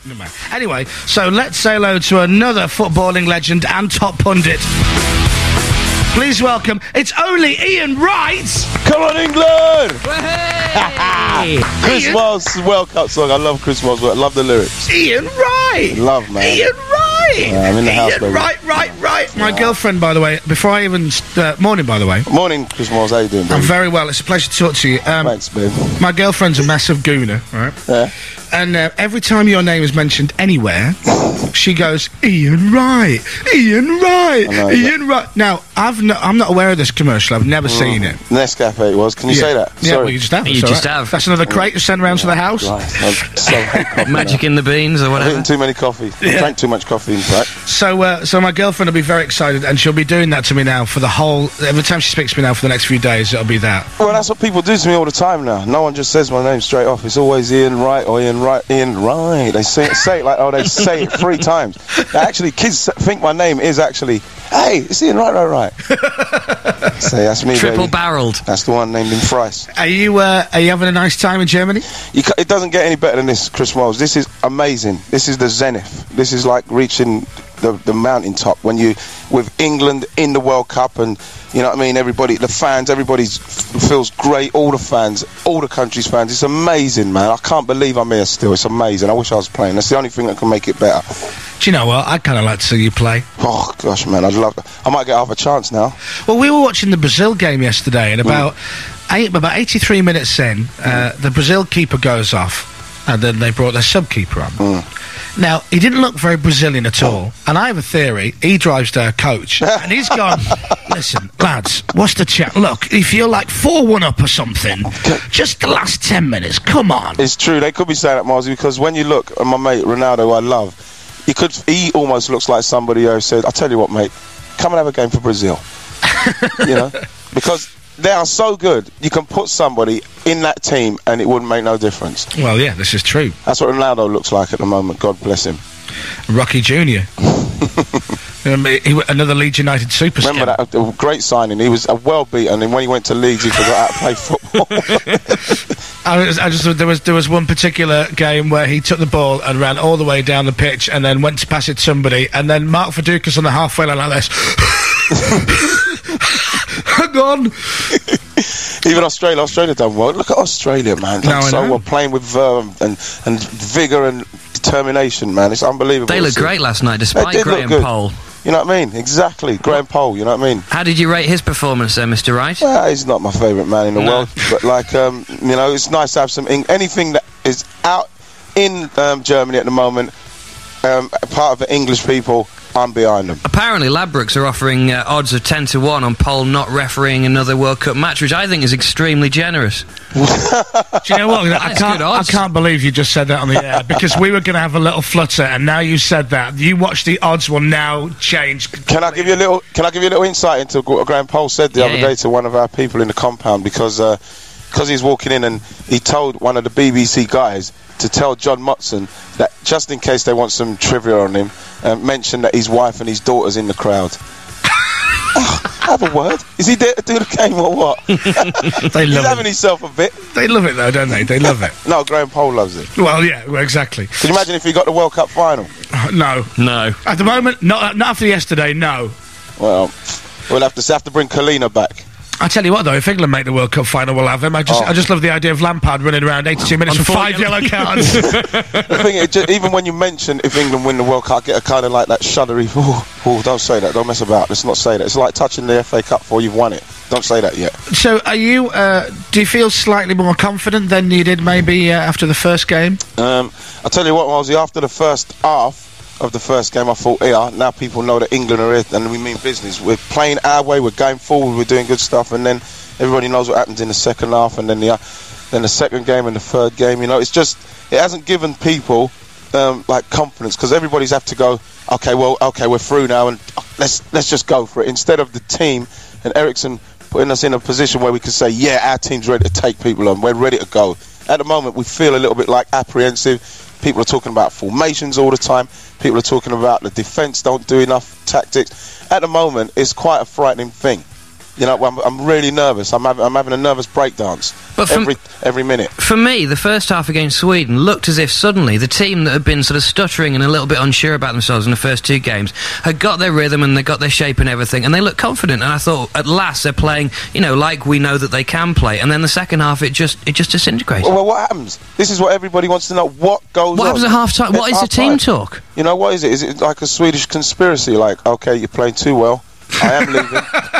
Anyway, so let's say hello to another footballing legend and top pundit. Please welcome, it's only Ian Wright! Come on, England! Hey! Chris Miles' World Cup song. I love Chris Miles' work. I love the lyrics. Ian Wright! Love, man. Ian Wright! I'm in the house, baby. Right. My girlfriend, by the way, before I even... morning, by the way. Morning, Chris Miles. How you doing, baby? I'm very well. It's a pleasure to talk to you. Thanks, babe. My girlfriend's a massive gooner, right? Yeah. And every time your name is mentioned anywhere, she goes, Ian Wright, Ian Wright, Ian Wright. Now, I'm not aware of this commercial. I've never seen it. Nescafe it was. Can you say that? Yeah, Sorry. well, you just have. You just have. That's another crate you sent around to the house. Right. So Magic in the beans or I've whatever. eaten too many coffee. I drank too much coffee, in fact. So my girlfriend will be very excited, and she'll be doing that to me now for the whole... Every time she speaks to me now for the next few days, it'll be that. Well, that's what people do to me all the time now. No one just says my name straight off. It's always Ian Wright or Ian Wright. Ian Wright. They say it like, they say it 3 times. Actually, kids think my name is actually, hey, it's Ian Wright. So that's me, Triple baby. barreled. That's the one named him Thrice. Are you having a nice time in Germany? It doesn't get any better than this, Chris Miles. This is amazing. This is the zenith. This is like reaching the mountaintop when you with England in the World Cup, and you know what I mean. Everybody, the fans, everybody feels great. All the fans, all the country's fans. It's amazing, man. I can't believe I'm here still. It's amazing. I wish I was playing. That's the only thing that can make it better. Do you know what? I'd kind of like to see you play. Oh gosh, man, I'd love. I might get half a chance now. Well, we were watching the Brazil game yesterday, and about 83 minutes in, the Brazil keeper goes off, and then they brought their sub-keeper on. Now, he didn't look very Brazilian at all, and I have a theory. He drives their coach, and he's gone, listen, lads, what's the chat? Look, if you're like 4-1 up or something, just the last 10 minutes, come on. It's true, they could be saying that, Marzi, because when you look at my mate Ronaldo, who I love, he almost looks like somebody who said, I'll tell you what, mate, come and have a game for Brazil. You know? Because they are so good, you can put somebody in that team and it wouldn't make no difference. Well, yeah, this is true. That's what Ronaldo looks like at the moment, God bless him. Rocky Jr. Another Leeds United superstar. Remember that great signing? He was well beaten, and when he went to Leeds, he forgot how to play football. There was one particular game where he took the ball and ran all the way down the pitch, and then went to pass it to somebody, and then Mark Vidukas on the halfway line like this. Hang on. Even Australia done well. Look at Australia, man. Done so well, playing with verve and vigour and determination, man. It's unbelievable. They looked great last night, despite Graham Poll. You know what I mean? Exactly. Graham Poll, you know what I mean? How did you rate his performance there, Mr. Wright? Well, he's not my favourite man in the world. But, like, you know, it's nice to have some... anything that is out in Germany at the moment, part of the English people... I'm behind them. Apparently, Ladbrokes are offering odds of 10-1 on Poll not refereeing another World Cup match, which I think is extremely generous. Do you know what? I can't believe you just said that on the air, because we were going to have a little flutter, and now you said that. You watch the odds will now change. Can I give you a little insight into what Graham Poll said the other day to one of our people in the compound, because he's walking in and he told one of the BBC guys to tell John Motson that just in case they want some trivia on him, mention that his wife and his daughter's in the crowd. Have a word. Is he there to do the game or what? He's having himself a bit. They love it though, don't they? They love it. No, Graham Poll loves it. Well, yeah, exactly. Can you imagine if he got the World Cup final? No. At the moment, not after yesterday. No. Well, we'll have to bring Kalina back. I tell you what, though, if England make the World Cup final, we'll have him. I just love the idea of Lampard running around 82 minutes for 5 yellow cards. The thing is, even when you mention if England win the World Cup, I get a kind of like that shuddery. Oh, don't say that. Don't mess about. Let's not say that. It's like touching the FA Cup before you've won it. Don't say that yet. So, are you? Do you feel slightly more confident than you did maybe after the first game? I tell you what, Marzi, after the first half of the first game, I thought, now people know that England are here and we mean business. We're playing our way, we're going forward, we're doing good stuff, and then everybody knows what happens in the second half, and then the second game and the third game. You know, it's just, it hasn't given people like confidence, because everybody's have to go, okay, we're through now, and let's just go for it, instead of the team and Ericsson putting us in a position where we can say, yeah, our team's ready to take people on, we're ready to go. At the moment, we feel a little bit like apprehensive. People are talking about formations all the time. People are talking about the defence don't do enough tactics. At the moment, it's quite a frightening thing. You know, I'm really nervous. I'm having a nervous breakdance every minute. For me, the first half against Sweden looked as if suddenly the team that had been sort of stuttering and a little bit unsure about themselves in the first 2 games had got their rhythm and they got their shape and everything, and they looked confident. And I thought, at last, they're playing, you know, like we know that they can play. And then the second half, it just disintegrates. Well, what happens? This is what everybody wants to know. What goes on? What happens at half-time? What is the team talk? You know, what is it? Is it like a Swedish conspiracy? Like, okay, you're playing too well. I am leaving.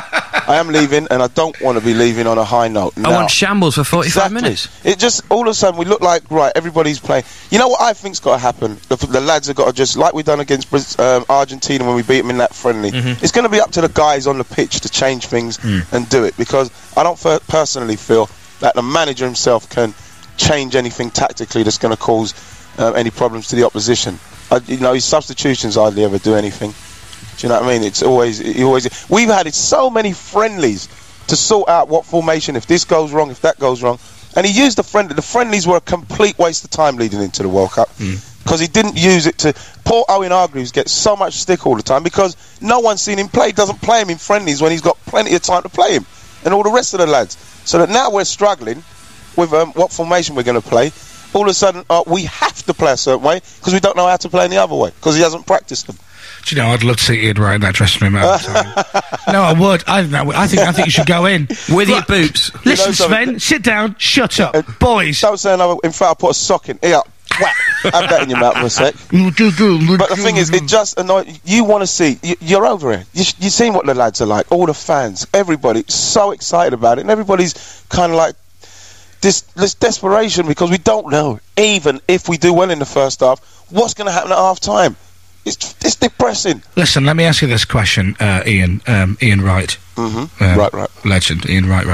I am leaving, and I don't want to be leaving on a high note. I want shambles for 45 minutes. It just, all of a sudden, we look like, right, everybody's playing. You know what I think's got to happen? The lads have got to just, like we've done against Argentina when we beat them in that friendly, it's going to be up to the guys on the pitch to change things and do it, because I don't personally feel that the manager himself can change anything tactically that's going to cause any problems to the opposition. You know, his substitutions hardly ever do anything. Do you know what I mean? It's always. We've had so many friendlies to sort out what formation, if this goes wrong, if that goes wrong. And he used the friendly. The friendlies were a complete waste of time leading into the World Cup, because he didn't use it to. Poor Owen Hargreaves gets so much stick all the time because no one's seen him play. Doesn't play him in friendlies when he's got plenty of time to play him, and all the rest of the lads. So that now we're struggling with what formation we're going to play. All of a sudden, we have to play a certain way because we don't know how to play any other way because he hasn't practiced them. Do you know, I'd love to see Ian Wright in that dressing room at the time. No, I would. I think you should go in. With your boots. Listen, Sven, sit down, shut up. Boys. Don't say another. In fact, I put a sock in. Here, whack. Have that in your mouth for a sec. But the thing is, it just annoys you. Want to see. You're over here. You've seen what the lads are like. All the fans. Everybody so excited about it. And everybody's kind of like this desperation because we don't know, even if we do well in the first half, what's going to happen at half time. It's depressing. Listen, let me ask you this question, Ian. Ian Wright. Right. Legend, Ian Wright.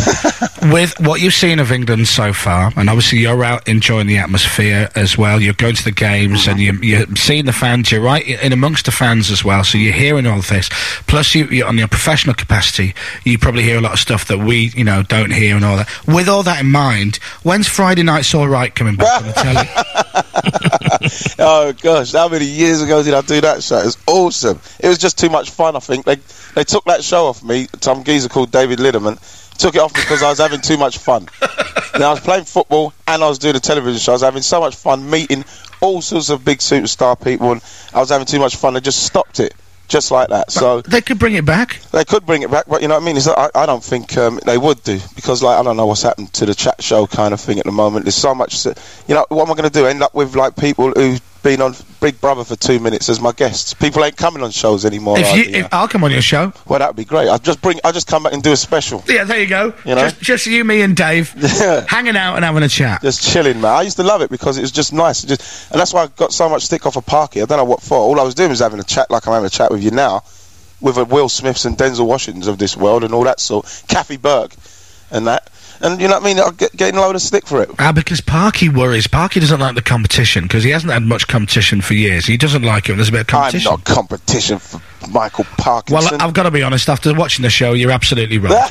With what you've seen of England so far, and obviously you're out enjoying the atmosphere as well, you're going to the games and you're seeing the fans, you're right in amongst the fans as well, so you're hearing all of this. Plus, you're on your professional capacity, you probably hear a lot of stuff that we, don't hear and all that. With all that in mind, when's Friday Night's All Right coming back on the telly? Oh, gosh, how many years ago did I do that show? It was awesome. It was just too much fun, I think. They took that show off me, some geezer called David Liddman, took it off because I was having too much fun. Now, I was playing football and I was doing a television show. I was having so much fun meeting all sorts of big superstar people, and I was having too much fun. They just stopped it, just like that. So they could bring it back. They could bring it back, but you know what I mean? I don't think they would do, because I don't know what's happened to the chat show kind of thing at the moment. There's so much, what am I going to do? End up with people who've been on Big Brother for 2 minutes as my guests. People ain't coming on shows anymore. If I'll come on your show. Well, that would be great. I'll just come back and do a special. Yeah, there you go. Just you, me and Dave hanging out and having a chat. Just chilling, man. I used to love it because it was just nice. And that's why I got so much stick off of Parky. I don't know what for. All I was doing was having a chat like I'm having a chat with you now, with Will Smiths and Denzel Washingtons of this world and all that sort. Kathy Burke and that. And you know what I mean? I'm getting a load of stick for it. Because Parky worries. Parky doesn't like the competition because he hasn't had much competition for years. He doesn't like it when there's a bit of competition. I'm not competition for Michael Parkinson. Well, I've got to be honest, after watching the show, you're absolutely right.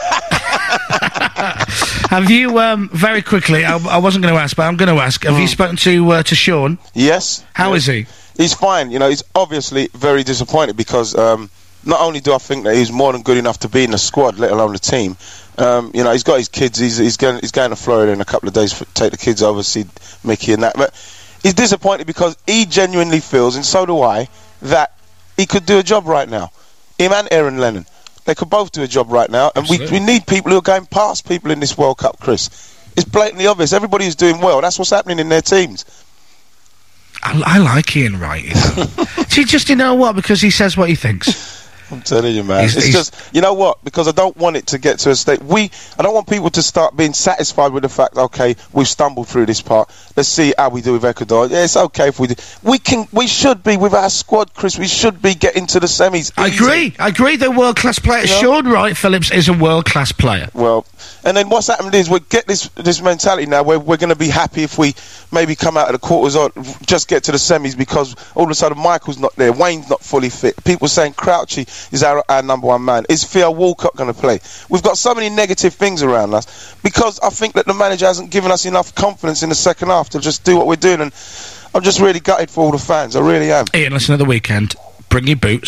Have you, very quickly, I wasn't going to ask, but I'm going to ask, have you spoken to Sean? Yes. How is he? He's fine. He's obviously very disappointed because not only do I think that he's more than good enough to be in the squad, let alone the team, he's got his kids. He's going to Florida in a couple of days to take the kids over, see Mickey and that. But he's disappointed because he genuinely feels, and so do I, that he could do a job right now. Him and Aaron Lennon. They could both do a job right now. And we need people who are going past people in this World Cup, Chris. It's blatantly obvious. Everybody who's doing well, that's what's happening in their teams. I like Ian Wright. Just, you know what? Because he says what he thinks. I'm telling you, man. It's just, you know what? Because I don't want it to get to a state. I don't want people to start being satisfied with the fact, okay, we've stumbled through this part. Let's see how we do with Ecuador. Yeah, it's okay if we do. We should be, with our squad, Chris, we should be getting to the semis. I agree. They're world-class players. Sean Wright Phillips is a world-class player. Well, and then what's happened is we get this mentality now where we're going to be happy if we maybe come out of the quarters or just get to the semis, because all of a sudden Michael's not there, Wayne's not fully fit. People saying Crouchy is our number one man. Is Theo Walcott going to play? We've got so many negative things around us because I think that the manager hasn't given us enough confidence in the second half to just do what we're doing, and I'm just really gutted for all the fans. I really am. Ian, listen, at the weekend, bring your boots.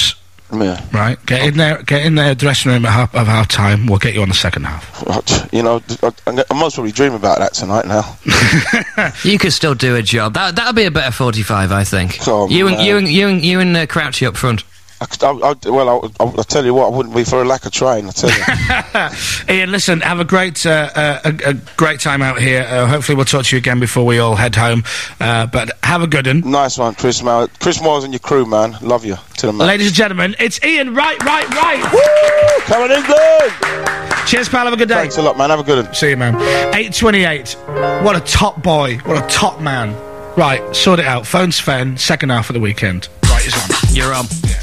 Yeah. Right, get in there, dressing room at half time. We'll get you on the second half. You know, I most probably dream about that tonight now. You could still do a job. That'll be a better 45, I think. Oh, you and Crouchy up front. I'll tell you what, I wouldn't be for a lack of trying. I tell you. Ian, listen, have a great time out here. Hopefully, we'll talk to you again before we all head home. But have a good one. Nice one, Chris Miles. Chris Miles and your crew, man. Love you. To the man. Ladies and gentlemen, it's Ian. Right. Woo! Come on, England. Cheers, pal. Have a good day. Thanks a lot, man. Have a good one. See you, man. 8:28. What a top boy. What a top man. Right, sort it out. Phone Sven. Second half of the weekend. Right, it's on. You're on.